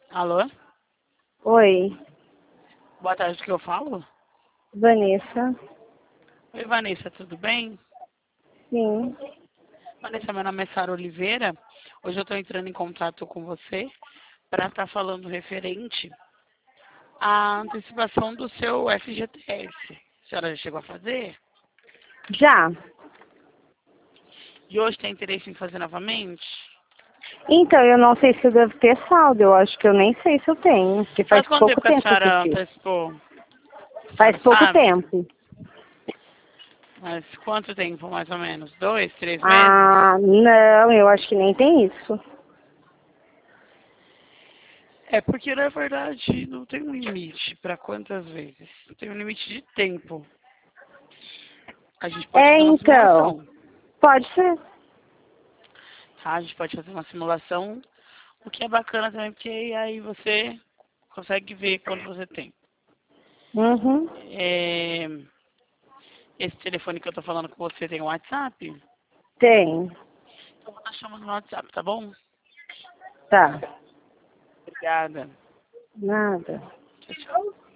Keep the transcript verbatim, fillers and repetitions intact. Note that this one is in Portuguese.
Alô? Oi, Boa tarde, que eu falo? Vanessa. Oi, Vanessa, tudo bem? Sim. Vanessa, meu nome é Sara Oliveira. Hoje eu estou entrando em contato com você para estar falando referente à antecipação do seu F G T S. A senhora já chegou a fazer? Já. E hoje tem interesse em fazer novamente? Então, eu não sei se eu devo ter saldo. Eu acho que eu nem sei se eu tenho. Porque faz Faz quanto pouco tempo que a tempo que eu senhora fiz. antecipou? A senhora Faz pouco sabe? tempo. Mas quanto tempo, mais ou menos? Dois, três meses? Ah, não, eu acho que nem tem isso. É porque, na verdade, não tem um limite para quantas vezes. Tem um limite de tempo. A gente pode É, fazer uma então. simulação, Pode ser. tá? A gente pode fazer uma simulação, o que é bacana também, porque aí você consegue ver quando você tem. Uhum. É, esse telefone que eu tô falando com você tem um WhatsApp? Tem. Então eu vou estar chamando no WhatsApp, tá bom? Tá. Obrigada. Nada. Tchau, tchau.